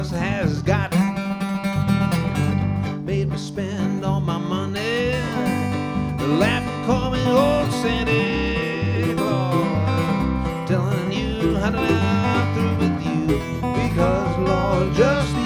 has got made me spend all my money, laughing, call me old Santa Claus, telling you how to I'm through with you, because Lord, just